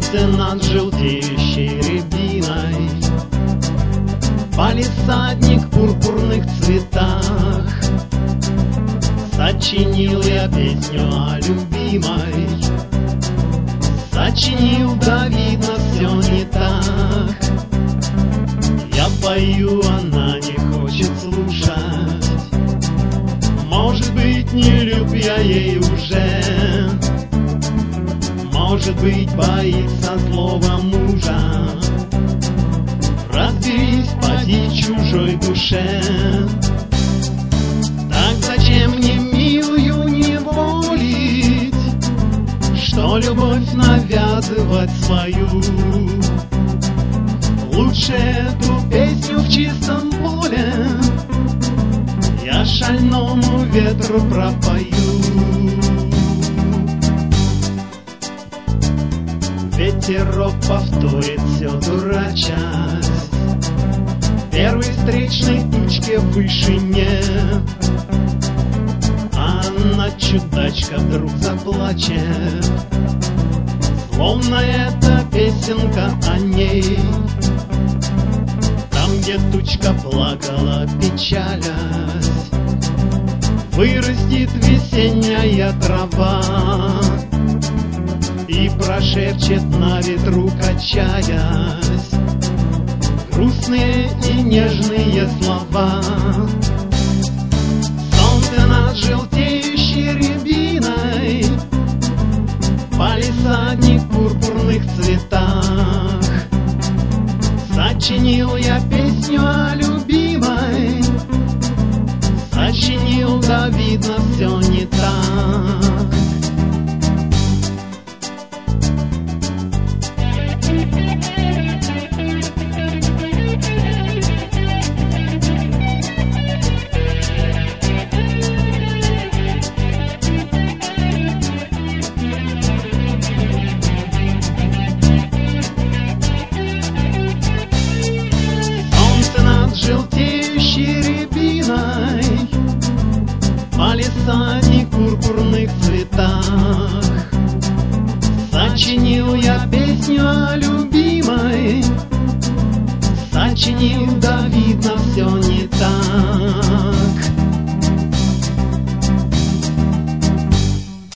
Солнце над желтеющей рябиной, палисадник в пурпурных цветах. Сочинил я песню о любимой, сочинил, да видно, все не так. Я пою, она не хочет слушать. Может быть, не люб я ей уже, может быть, боится злого мужа. Разберись, поди в чужой душе. Так зачем мне милую неволить, что любовь навязывать свою? Лучше эту песню в чистом поле я шальному ветру пропою. Ветерок повторит все, дурачась, первой встречной тучке в вышине. Она, чудачка, вдруг заплачет, словно эта песенка о ней. Там, где тучка плакала, печалясь, вырастет весенняя трава и прошепчет на ветру, качаясь, грустные и нежные слова. Солнце над желтеющей рябиной, палисадник в пурпурных цветах. Сочинил я песню о любимой, сочинил, да видно, все не так. Желтеющей рябиной, палисадник в пурпурных цветах. Сочинил я песню о любимой, сочинил, да видно, все не так.